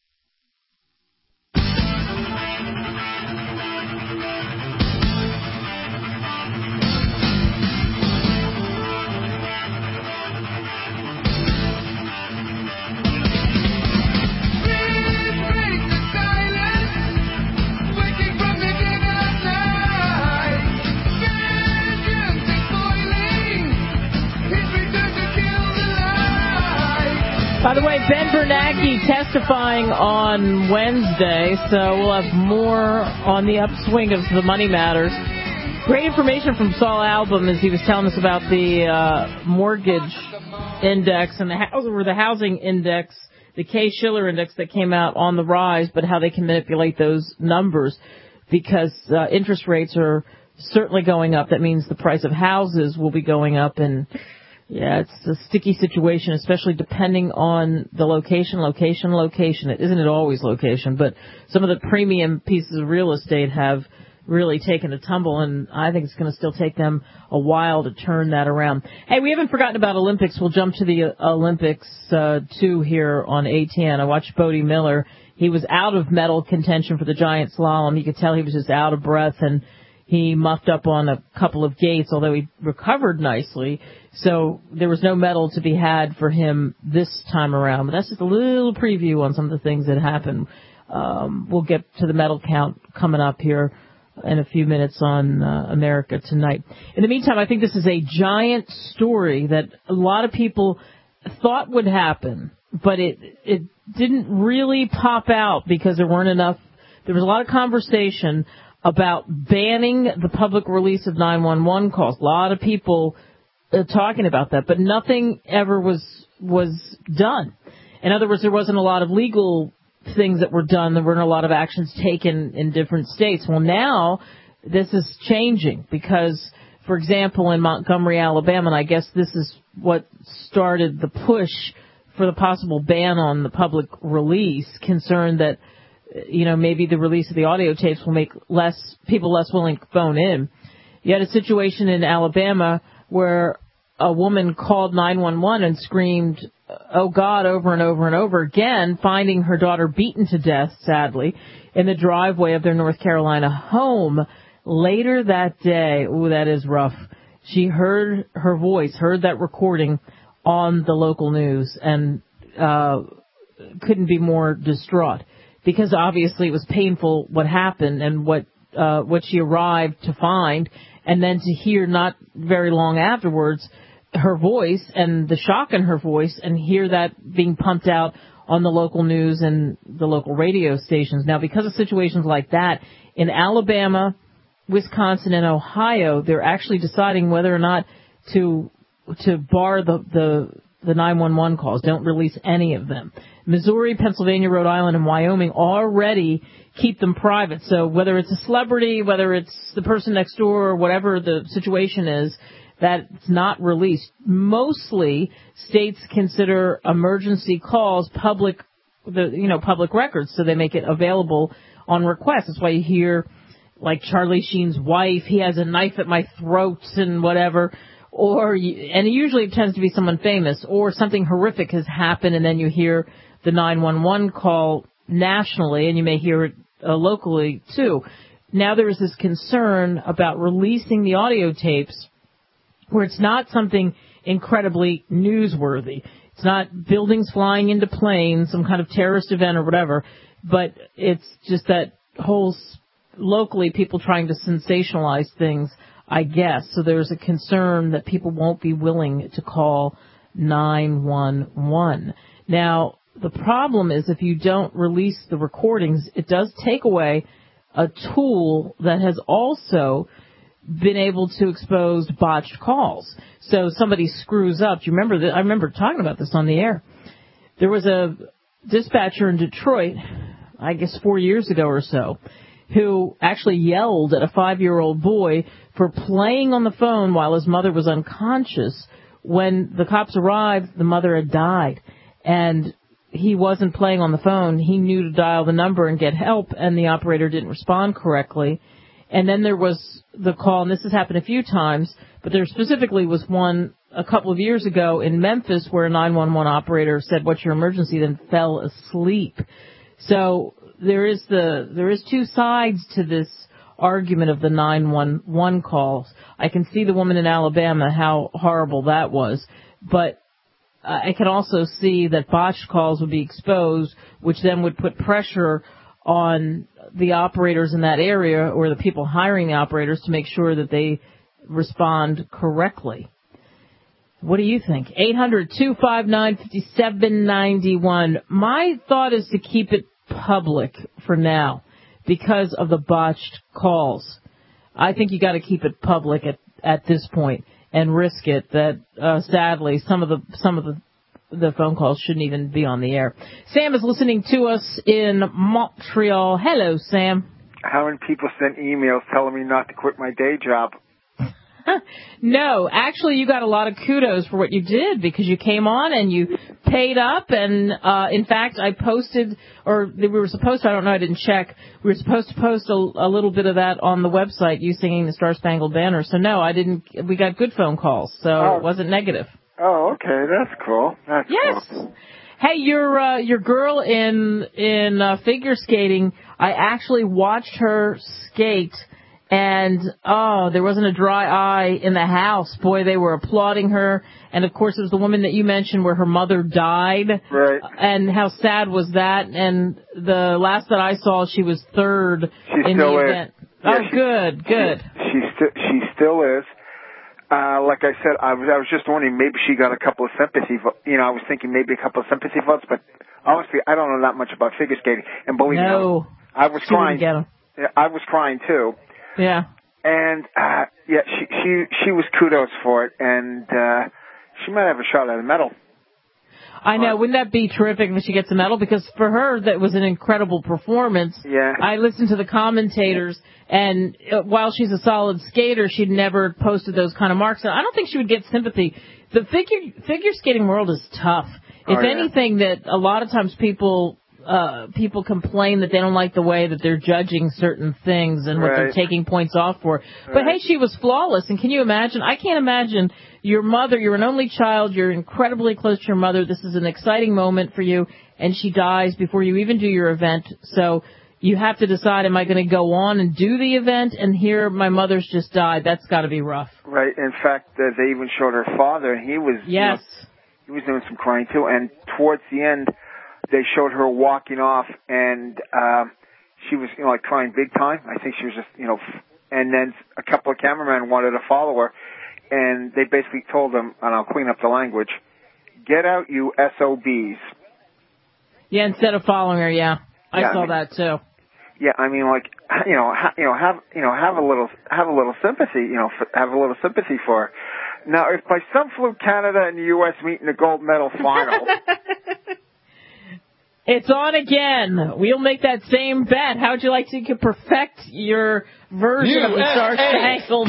By the way, Ben Bernanke testifying on Wednesday, so we'll have more on the upswing of the money matters. Great information from Saul Album as he was telling us about the uh, mortgage index and the, house, or the housing index, the Case-Shiller index that came out on the rise, but how they can manipulate those numbers because uh, interest rates are certainly going up. That means the price of houses will be going up, and yeah, it's a sticky situation, especially depending on the location, location, location. It isn't it always location, but some of the premium pieces of real estate have really taken a tumble, and I think it's going to still take them a while to turn that around. Hey, we haven't forgotten about Olympics. We'll jump to the Olympics, uh, too, here on A T N. I watched Bodie Miller. He was out of medal contention for the giant slalom. You could tell he was just out of breath, and he muffed up on a couple of gates, although he recovered nicely. So there was no medal to be had for him this time around. But that's just a little preview on some of the things that happened. Um, we'll get to the medal count coming up here in a few minutes on uh, America Tonight. In the meantime, I think this is a giant story that a lot of people thought would happen, but it it didn't really pop out because there weren't enough. There was a lot of conversation about banning the public release of nine one one calls. A lot of people uh, talking about that, but nothing ever was was done. In other words, there wasn't a lot of legal things that were done. There weren't a lot of actions taken in different states. Well, now this is changing because, for example, in Montgomery, Alabama, and I guess this is what started the push for the possible ban on the public release, concerned that, you know, maybe the release of the audio tapes will make less people less willing to phone in. You had a situation in Alabama where a woman called nine one one and screamed, "Oh, God," over and over and over again, finding her daughter beaten to death, sadly, in the driveway of their North Carolina home. Later that day, ooh, that is rough, she heard her voice, heard that recording on the local news, and uh couldn't be more distraught because obviously it was painful what happened and what uh what she arrived to find, and then to hear not very long afterwards her voice and the shock in her voice and hear that being pumped out on the local news and the local radio stations. Now, because of situations like that, in Alabama, Wisconsin, and Ohio, they're actually deciding whether or not to to bar the, the, the nine one one calls. Don't release any of them. Missouri, Pennsylvania, Rhode Island, and Wyoming already keep them private. So whether it's a celebrity, whether it's the person next door, or whatever the situation is, that's not released. Mostly, states consider emergency calls public, the you know, public records, so they make it available on request. That's why you hear, like Charlie Sheen's wife, he has a knife at my throat and whatever, or and usually it tends to be someone famous, or something horrific has happened, and then you hear the nine one one call nationally, and you may hear it uh, locally too. Now there is this concern about releasing the audio tapes where it's not something incredibly newsworthy. It's not buildings flying into planes, some kind of terrorist event or whatever, but it's just that whole locally people trying to sensationalize things, I guess. So there's a concern that people won't be willing to call nine one one. Now, the problem is if you don't release the recordings, it does take away a tool that has also been able to expose botched calls. So somebody screws up. Do you remember that? I remember talking about this on the air. There was a dispatcher in Detroit, I guess four years ago or so, who actually yelled at a five-year-old boy for playing on the phone while his mother was unconscious. When the cops arrived, the mother had died, and he wasn't playing on the phone. He knew to dial the number and get help, and the operator didn't respond correctly. And then there was the call, and this has happened a few times, but there specifically was one a couple of years ago in Memphis where a nine one one operator said, "What's your emergency?" then fell asleep. So there is the there is two sides to this argument of the nine one one calls. I can see the woman in Alabama, how horrible that was, but I can also see that botched calls would be exposed, which then would put pressure on the operators in that area or the people hiring the operators to make sure that they respond correctly. What do you think? eight hundred, two five nine, five seven nine one. My thought is to keep it public for now because of the botched calls. I think you got to keep it public at, at this point and risk it that, uh, sadly, some of the, some of the, the phone calls shouldn't even be on the air. Sam is listening to us in Montreal. Hello, Sam. How many people sent emails telling me not to quit my day job? No, actually, you got a lot of kudos for what you did because you came on and you paid up. And, uh, in fact, I posted, or we were supposed to, I don't know, I didn't check. We were supposed to post a, a little bit of that on the website, you singing the Star Spangled Banner. So, no, I didn't, we got good phone calls, so oh. It wasn't negative. Oh, okay, that's cool. That's yes. Cool. Hey, your uh, your girl in in uh, figure skating, I actually watched her skate, and oh, there wasn't a dry eye in the house. Boy, they were applauding her, and of course, it was the woman that you mentioned where her mother died. Right. And how sad was that? And the last that I saw, she was third she in still the is. event. Yeah, oh, she, good, good. She she, st- she still is. Uh, like I said, I was I was just wondering maybe she got a couple of sympathy votes. You know, I was thinking maybe a couple of sympathy votes, but honestly, I don't know that much about figure skating. And believe no, me, I was she crying. Didn't get 'em. I was crying too. Yeah. And uh, yeah, she she she was kudos for it, and uh, she might have a shot at a medal. I know. Wouldn't that be terrific when she gets a medal? Because for her, that was an incredible performance. Yeah. I listened to the commentators, and uh, while she's a solid skater, she'd never posted those kind of marks. And I don't think she would get sympathy. The figure figure skating world is tough. If Oh, yeah. anything, that a lot of times people uh, people complain that they don't like the way that they're judging certain things and what they're Right. taking points off for. But Right. hey, she was flawless. And can you imagine? I can't imagine your mother. You're an only child. You're incredibly close to your mother. This is an exciting moment for you. And she dies before you even do your event. So you have to decide, am I going to go on and do the event? And here my mother's just died. That's got to be rough. Right. In fact, uh, they even showed her father, and he was Yes. you know, he was doing some crying too. And towards the end, they showed her walking off, and um, she was you know like crying big time. I think she was just you know, f- and then a couple of cameramen wanted to follow her, and they basically told them, and I'll clean up the language, "Get out, you S O Bs." Yeah, instead of following her, yeah. I Yeah, saw I mean- that too. Yeah, I mean, like you know, ha, you know, have you know, have a little, have a little sympathy, you know, f- have a little sympathy for her. Now, if by some fluke Canada and the U S meet in the gold medal final, It's on again. We'll make that same bet. How would you like to perfect your version of the Star Spangled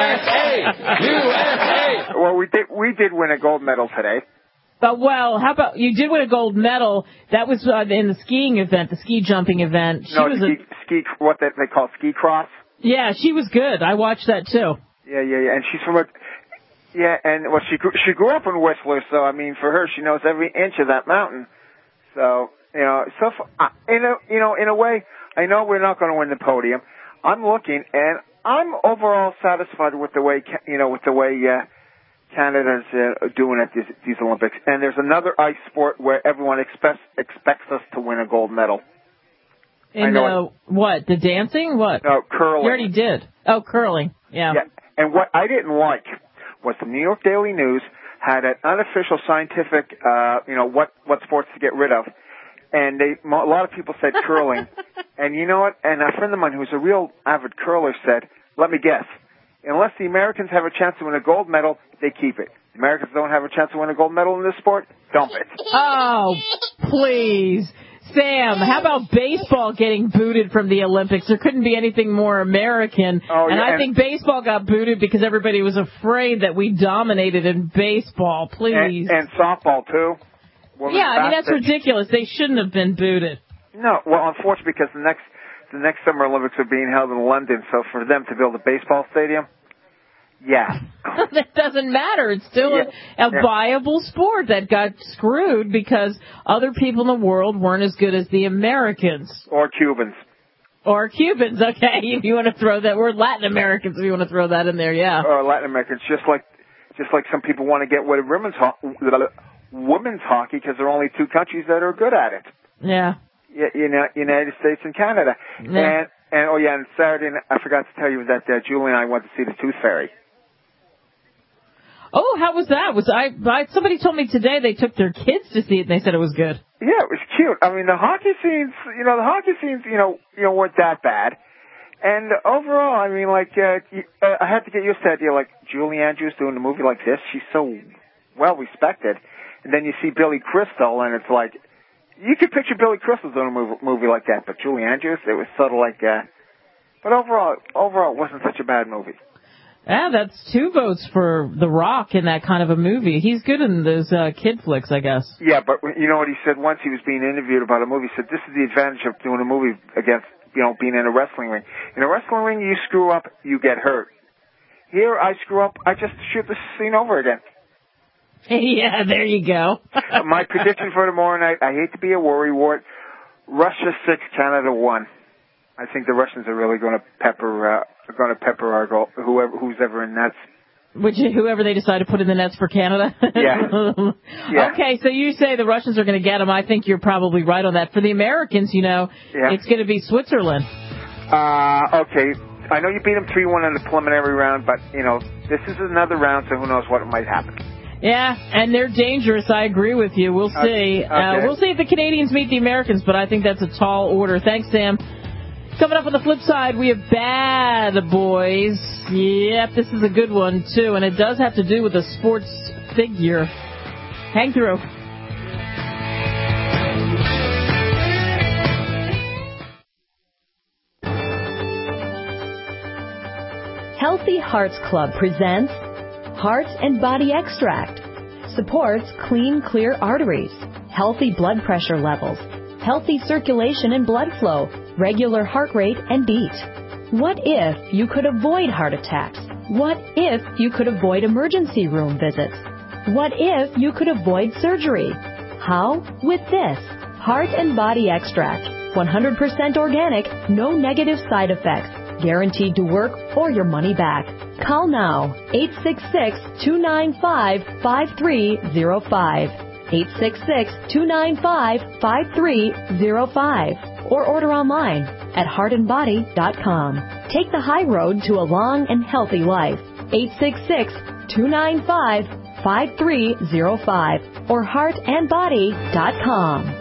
Banner? well, we did, we did win a gold medal today. But, well, how about, you did win a gold medal. That was uh, in the skiing event, the ski jumping event. She no, was ski, a, ski, what they, they call ski cross. yeah, she was good. I watched that too. Yeah, yeah, yeah, and she's from a, yeah, and well, she grew, she grew up in Whistler, so I mean, for her, she knows every inch of that mountain. So, you know, so f- uh, in a, you know, in a way, I know we're not going to win the podium. I'm looking, and I'm overall satisfied with the way, Ca- you know, with the way uh, Canada's uh, doing at these, these Olympics. And there's another ice sport where everyone expects expects us to win a gold medal. I In know the, what, the dancing? What? No, curling. You already did. Oh, curling. Yeah. Yeah, and what I didn't like was the New York Daily News had an unofficial scientific, uh, you know, what, what sports to get rid of. And they, a lot of people said curling. And you know what? And a friend of mine who's a real avid curler said, let me guess, unless the Americans have a chance to win a gold medal, they keep it. The Americans don't have a chance to win a gold medal in this sport, dump it. Oh, please. Sam, how about baseball getting booted from the Olympics? There couldn't be anything more American. Oh, and yeah, I and- think baseball got booted because everybody was afraid that we dominated in baseball. Please. And, and softball, too. Women's yeah, I mean, that's basket. ridiculous. They shouldn't have been booted. No, well, unfortunately, because the next the next Summer Olympics are being held in London, so for them to build a baseball stadium, yeah. That doesn't matter. It's still Yeah, a, a yeah. viable sport that got screwed because other people in the world weren't as good as the Americans. Or Cubans. Or Cubans, okay, if you want to throw that word, Latin Americans, if you want to throw that in there, yeah. Or Latin Americans, just like just like some people want to get rid of women's, ho- women's hockey because there are only two countries that are good at it. Yeah. Yeah, you know, United States and Canada. Yeah. And and oh yeah, and Saturday night, I forgot to tell you that uh, Julie and I went to see the Tooth Fairy. Oh, how was that? Was I, I? Somebody told me today they took their kids to see it and they said it was good. Yeah, it was cute. I mean, the hockey scenes, you know, the hockey scenes, you know, you know, weren't that bad. And overall, I mean, like, uh, you, uh, I had to get used to the idea, like, Julie Andrews doing a movie like this. She's so well respected. And then you see Billy Crystal, and it's like, you could picture Billy Crystal doing a movie, movie like that, but Julie Andrews, it was sort of like, uh, but overall, overall, it wasn't such a bad movie. Yeah, that's two votes for The Rock in that kind of a movie. He's good in those uh, kid flicks, I guess. Yeah, but you know what he said once he was being interviewed about a movie? He said, this is the advantage of doing a movie against, you know, being in a wrestling ring. In a wrestling ring, you screw up, you get hurt. Here, I screw up, I just shoot the scene over again. Yeah, there you go. My prediction for tomorrow night, I hate to be a worrywart, Russia six, Canada one. I think the Russians are really going to pepper, uh, are going to pepper our goal, whoever, who's ever in nets. Which, whoever they decide to put in the nets for Canada. Yeah. Yeah. Okay, so you say the Russians are going to get them. I think you're probably right on that. For the Americans, you know, Yeah. it's going to be Switzerland. Uh, okay. I know you beat them three one in the preliminary round, but, you know, this is another round, so who knows what might happen. Yeah, and they're dangerous. I agree with you. We'll see. Okay. Uh, we'll see if the Canadians meet the Americans, but I think that's a tall order. Thanks, Sam. Coming up on the flip side, we have Bad Boys. Yep, this is a good one, too, and it does have to do with a sports figure. Hang through. Healthy Hearts Club presents Heart and Body Extract. Supports clean, clear arteries, healthy blood pressure levels, healthy circulation and blood flow, regular heart rate and beat. What if you could avoid heart attacks? What if you could avoid emergency room visits? What if you could avoid surgery? How? With this Heart and Body Extract. one hundred percent organic, no negative side effects. Guaranteed to work or your money back. Call now, eight six six, two nine five, five three zero five. eight six six, two nine five, five three zero five. Or order online at heart and body dot com. Take the high road to a long and healthy life. eight six six, two nine five, five three zero five or heart and body dot com.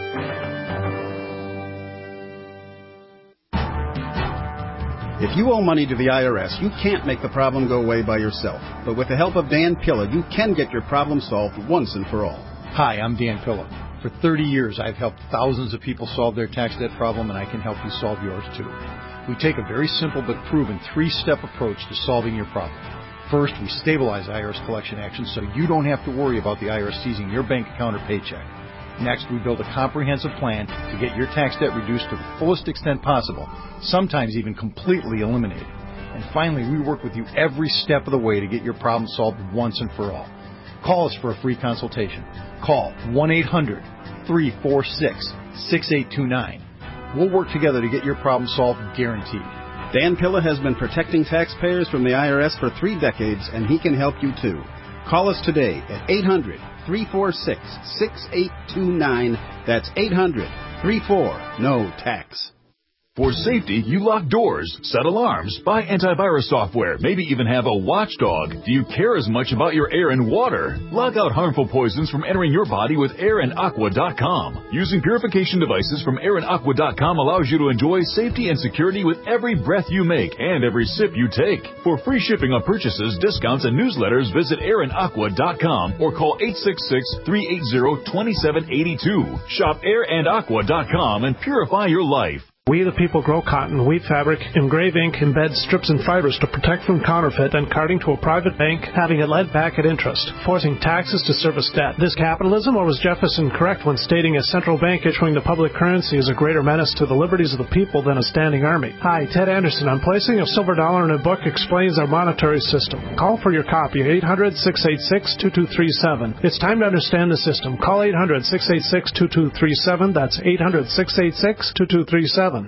If you owe money to the I R S, you can't make the problem go away by yourself. But with the help of Dan Pilla, you can get your problem solved once and for all. Hi, I'm Dan Pilla. For thirty years, I've helped thousands of people solve their tax debt problem, and I can help you solve yours too. We take a very simple but proven three-step approach to solving your problem. First, we stabilize I R S collection actions so you don't have to worry about the I R S seizing your bank account or paycheck. Next, we build a comprehensive plan to get your tax debt reduced to the fullest extent possible, sometimes even completely eliminated. And finally, we work with you every step of the way to get your problem solved once and for all. Call us for a free consultation. Call one eight hundred, three four six, six eight two nine. We'll work together to get your problem solved, guaranteed. Dan Pilla has been protecting taxpayers from the I R S for three decades, and he can help you too. Call us today at eight hundred, three four six, six eight two nine. That's eight hundred, three four, N O tax. For safety, you lock doors, set alarms, buy antivirus software, maybe even have a watchdog. Do you care as much about your air and water? Lock out harmful poisons from entering your body with air and aqua dot com. Using purification devices from air and aqua dot com allows you to enjoy safety and security with every breath you make and every sip you take. For free shipping on purchases, discounts, and newsletters, visit air and aqua dot com or call eight six six, three eight zero, two seven eight two. Shop air and aqua dot com and purify your life. We the people grow cotton, weave fabric, engrave ink, embed strips and fibers to protect from counterfeit and carting to a private bank, having it lent back at interest, forcing taxes to service debt. This capitalism, or was Jefferson correct when stating a central bank issuing the public currency is a greater menace to the liberties of the people than a standing army? Hi, Ted Anderson. I'm placing a silver dollar in a book explains our monetary system. Call for your copy, eight hundred, six eight six, two two three seven. It's time to understand the system. Call eight hundred, six eight six, two two three seven. That's eight hundred, six eight six, two two three seven.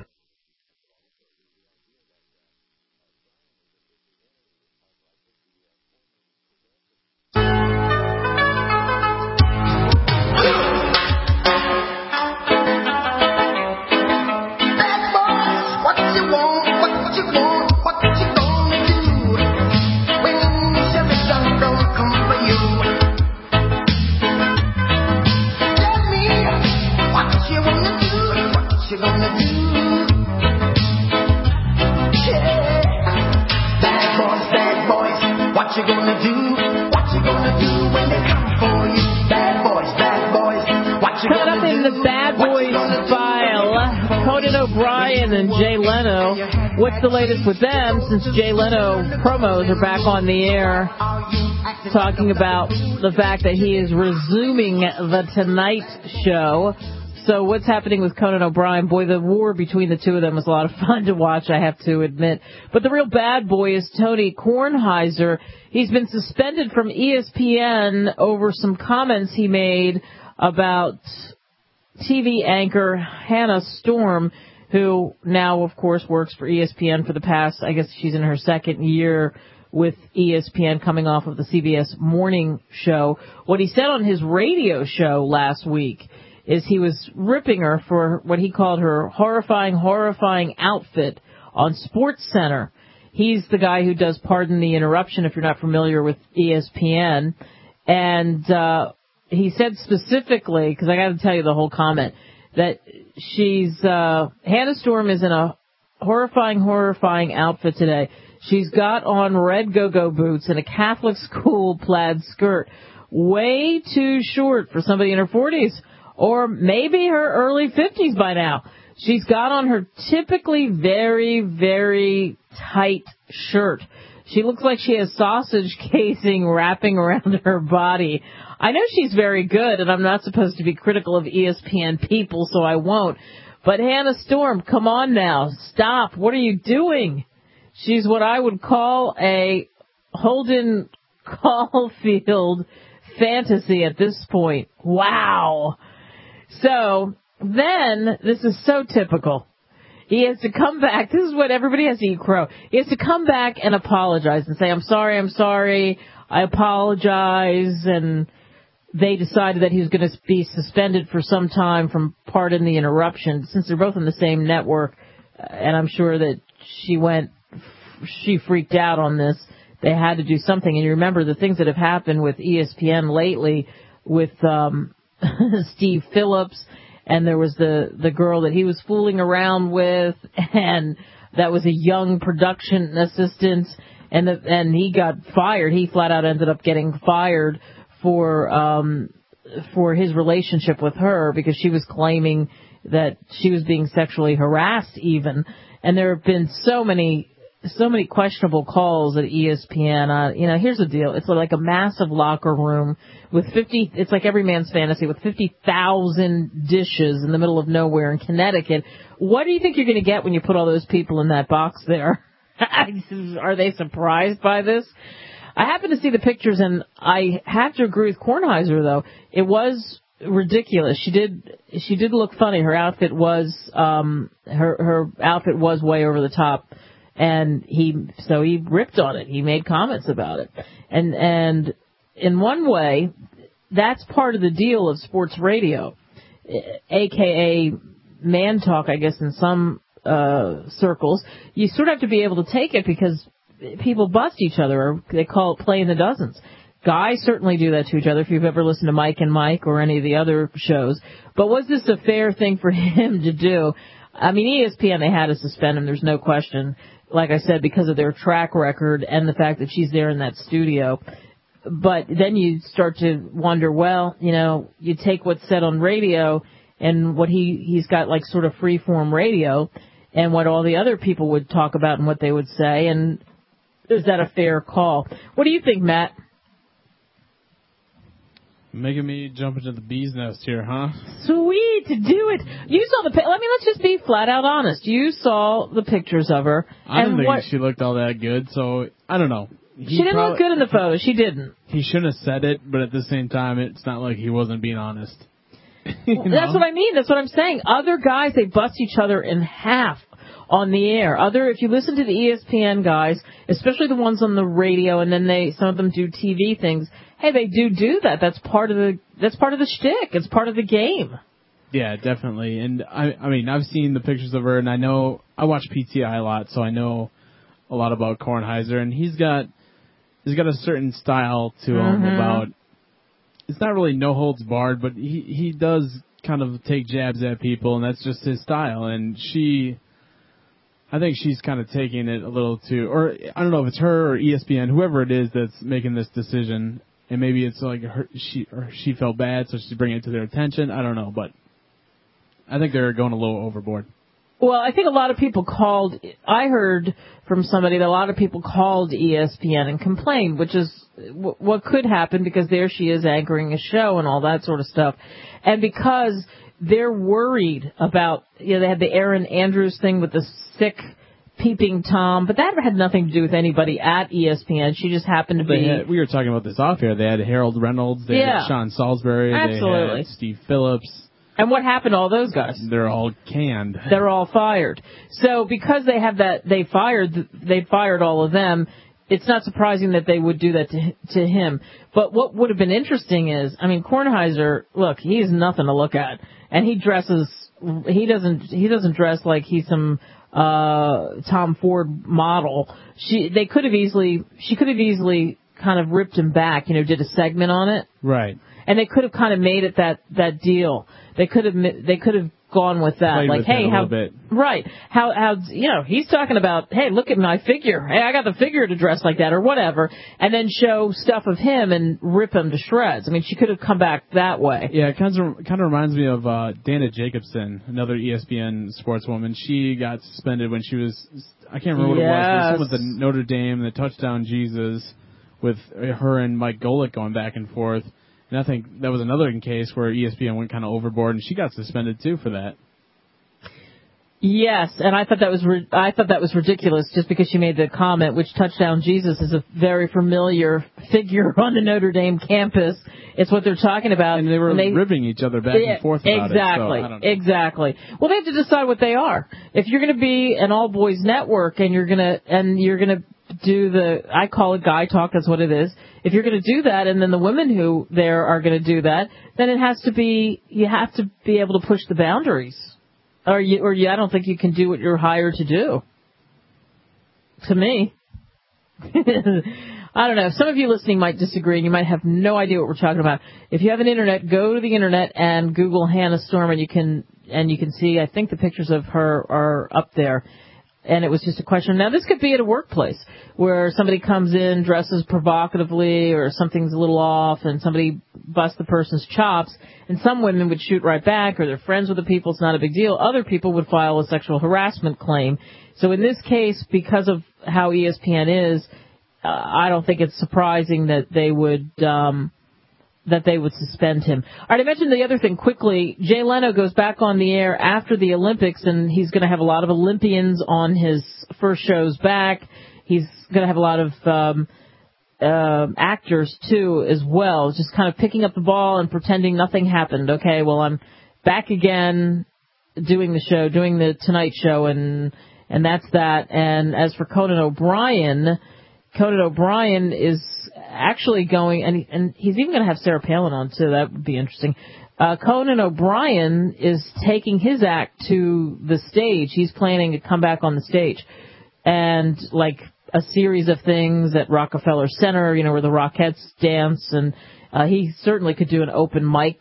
What's the latest with them since Jay Leno promos are back on the air talking about the fact that he is resuming the Tonight Show. So what's happening with Conan O'Brien? Boy, the war between the two of them was a lot of fun to watch, I have to admit. But the real bad boy is Tony Kornheiser. He's been suspended from E S P N over some comments he made about T V anchor Hannah Storm, who now, of course, works for E S P N for the past, I guess she's in her second year with E S P N coming off of the C B S morning show. What he said on his radio show last week is he was ripping her for what he called her horrifying, horrifying outfit on SportsCenter. He's the guy who does Pardon the Interruption, if you're not familiar with E S P N. And uh he said specifically, because I got to tell you the whole comment, that she's, uh, Hannah Storm is in a horrifying, horrifying outfit today. She's got on red go-go boots and a Catholic school plaid skirt. Way too short for somebody in her forties, or maybe her early fifties by now. She's got on her typically very, very tight shirt. She looks like she has sausage casing wrapping around her body. I know she's very good, and I'm not supposed to be critical of E S P N people, so I won't. But Hannah Storm, come on now. Stop. What are you doing? She's what I would call a Holden Caulfield fantasy at this point. Wow. So then, this is so typical. He has to come back. This is what everybody has to eat crow. He has to come back and apologize and say, I'm sorry, I'm sorry, I apologize. And they decided that he was going to be suspended for some time from pardon the interruption, since they're both on the same network. And I'm sure that she went, she freaked out on this. They had to do something. And you remember the things that have happened with E S P N lately with um, Steve Phillips. And there was the, the girl that he was fooling around with, and that was a young production assistant, and the, and he got fired. He flat out ended up getting fired for um, for his relationship with her because she was claiming that she was being sexually harassed even. And there have been so many so many questionable calls at E S P N. Uh, you know, here's the deal. It's like a massive locker room with fifty, it's like every man's fantasy, with fifty thousand dishes in the middle of nowhere in Connecticut. What do you think you're going to get when you put all those people in that box there? Are they surprised by this? I happened to see the pictures, and I have to agree with Kornheiser, though. It was ridiculous. She did, she did look funny. Her outfit was, um, her, her outfit was way over the top. And he, so he ripped on it. He made comments about it. And, and in one way, that's part of the deal of sports radio, aka man talk, I guess, in some, uh, circles. You sort of have to be able to take it because people bust each other, or they call it playing the dozens. Guys certainly do that to each other, if you've ever listened to Mike and Mike or any of the other shows. But was this a fair thing for him to do? I mean, E S P N, they had to suspend him, there's no question. Like I said, because of their track record and the fact that she's there in that studio. But then you start to wonder, well, you know, you take what's said on radio and what he, he's got like sort of free-form radio and what all the other people would talk about and what they would say, and is that a fair call? What do you think, Matt? Making me jump into the bee's nest here, huh? Sweet, do it. You saw the. Let me let's just be flat out honest. You saw the pictures of her. I don't think what, she looked all that good, so I don't know. He she didn't probably, look good in the photo. She didn't. He shouldn't have said it, but at the same time, it's not like he wasn't being honest. Well, that's what I mean. That's what I'm saying. Other guys, they bust each other in half on the air. Other, if you listen to the E S P N guys, especially the ones on the radio, and then they some of them do T V things. Hey, they do do that. That's part of the that's part of the shtick. It's part of the game. Yeah, definitely. And I, I mean, I've seen the pictures of her, and I know I watch P T I a lot, so I know a lot about Kornheiser, and he's got he's got a certain style to him Mm-hmm. about. It's not really no holds barred, but he he does kind of take jabs at people, and that's just his style. And she, I think she's kind of taking it a little too, or I don't know if it's her or E S P N, whoever it is that's making this decision. And maybe it's like her, she or she felt bad, so she's bringing it to their attention. I don't know, but I think they're going a little overboard. Well, I think a lot of people called, I heard from somebody that a lot of people called E S P N and complained, which is w- what could happen because there she is anchoring a show and all that sort of stuff. And because they're worried about, you know, they had the Erin Andrews thing with the sick Peeping Tom, but that had nothing to do with anybody at E S P N. She just happened to be... Had, we were talking about this off air. They had Harold Reynolds, they yeah. had Sean Salisbury, Absolutely. they had Steve Phillips. And what happened to all those guys? They're all canned. They're all fired. So because they have that, they fired, they fired all of them, it's not surprising that they would do that to, to him. But what would have been interesting is, I mean, Kornheiser, look, he's nothing to look at. And he dresses, he doesn't, he doesn't dress like he's some... uh Tom Ford model. She they could have easily she could have easily kind of ripped him back, you know, did a segment on it. Right. And they could have kind of made it that that deal. They could have they could have gone with that. Played like, with hey, it a how, little bit. right. How, how, you know, he's talking about, hey, look at my figure. Hey, I got the figure to dress like that or whatever. And then show stuff of him and rip him to shreds. I mean, she could have come back that way. Yeah, it kind of, kind of reminds me of uh, Dana Jacobson, another E S P N sportswoman. She got suspended when she was, I can't remember what yes. it was, but some of the Notre Dame, the touchdown Jesus, with her and Mike Golick going back and forth. And I think that was another case where E S P N went kind of overboard, and she got suspended too for that. Yes, and I thought that was ri- I thought that was ridiculous just because she made the comment, which touchdown Jesus is a very familiar figure on the Notre Dame campus. It's what they're talking about. And they were they, ribbing each other back yeah, and forth about exactly, it. So, I don't know. Exactly. Well, they have to decide what they are. If you're going to be an all boys network and you're going to and you're going to do the, I call it guy talk, that's what it is. If you're going to do that and then the women who there are going to do that, then it has to be, you have to be able to push the boundaries. Or you, or you, I don't think you can do what you're hired to do. To me. I don't know. Some of you listening might disagree and you might have no idea what we're talking about. If you have an internet, go to the internet and Google Hannah Storm and you can, and you can see, I think the pictures of her are up there. And it was just a question. Now, this could be at a workplace where somebody comes in, dresses provocatively, or something's a little off, and somebody busts the person's chops. And some women would shoot right back, or they're friends with the people. It's not a big deal. Other people would file a sexual harassment claim. So in this case, because of how E S P N is, uh, I don't think it's surprising that they would um, that they would suspend him. All right, I mentioned the other thing quickly. Jay Leno goes back on the air after the Olympics, and he's going to have a lot of Olympians on his first shows back. He's going to have a lot of um, uh, actors, too, as well, just kind of picking up the ball and pretending nothing happened. Okay, well, I'm back again doing the show, doing the Tonight Show, and and that's that. And as for Conan O'Brien, Conan O'Brien is actually going, and, and he's even going to have Sarah Palin on, too. That would be interesting. Uh, Conan O'Brien is taking his act to the stage. He's planning to come back on the stage. And, like, a series of things at Rockefeller Center, you know, where the Rockettes dance. And uh, he certainly could do an open mic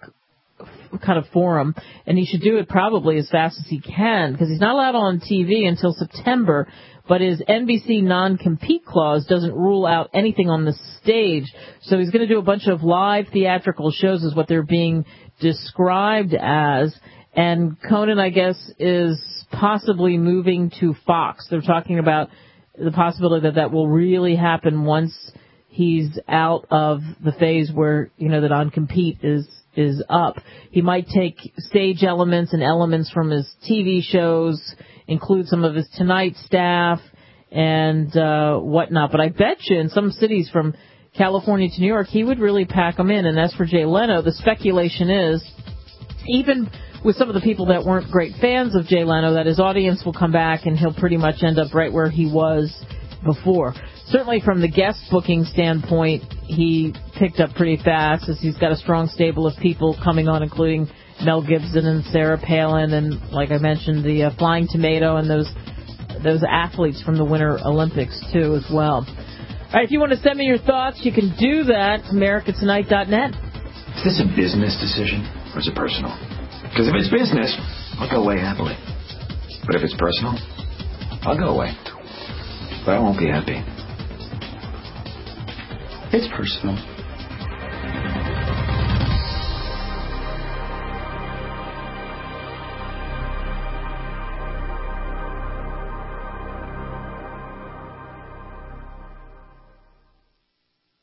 kind of forum. And he should do it probably as fast as he can, because he's not allowed on T V until September. But his N B C non-compete clause doesn't rule out anything on the stage. So he's going to do a bunch of live theatrical shows is what they're being described as. And Conan, I guess, is possibly moving to Fox. They're talking about the possibility that that will really happen once he's out of the phase where, you know, the non-compete is is up. He might take stage elements and elements from his T V shows, include some of his Tonight staff and uh, whatnot. But I bet you in some cities from California to New York, he would really pack them in. And as for Jay Leno, the speculation is, even with some of the people that weren't great fans of Jay Leno, that his audience will come back and he'll pretty much end up right where he was before. Certainly from the guest booking standpoint, he picked up pretty fast as he's got a strong stable of people coming on, including Mel Gibson and Sarah Palin and, like I mentioned, the uh, Flying Tomato and those those athletes from the Winter Olympics, too, as well. All right, if you want to send me your thoughts, you can do that, america tonight dot net. Is this a business decision or is it personal? Because if it's business, I'll go away happily. But if it's personal, I'll go away. But I won't be happy. It's personal.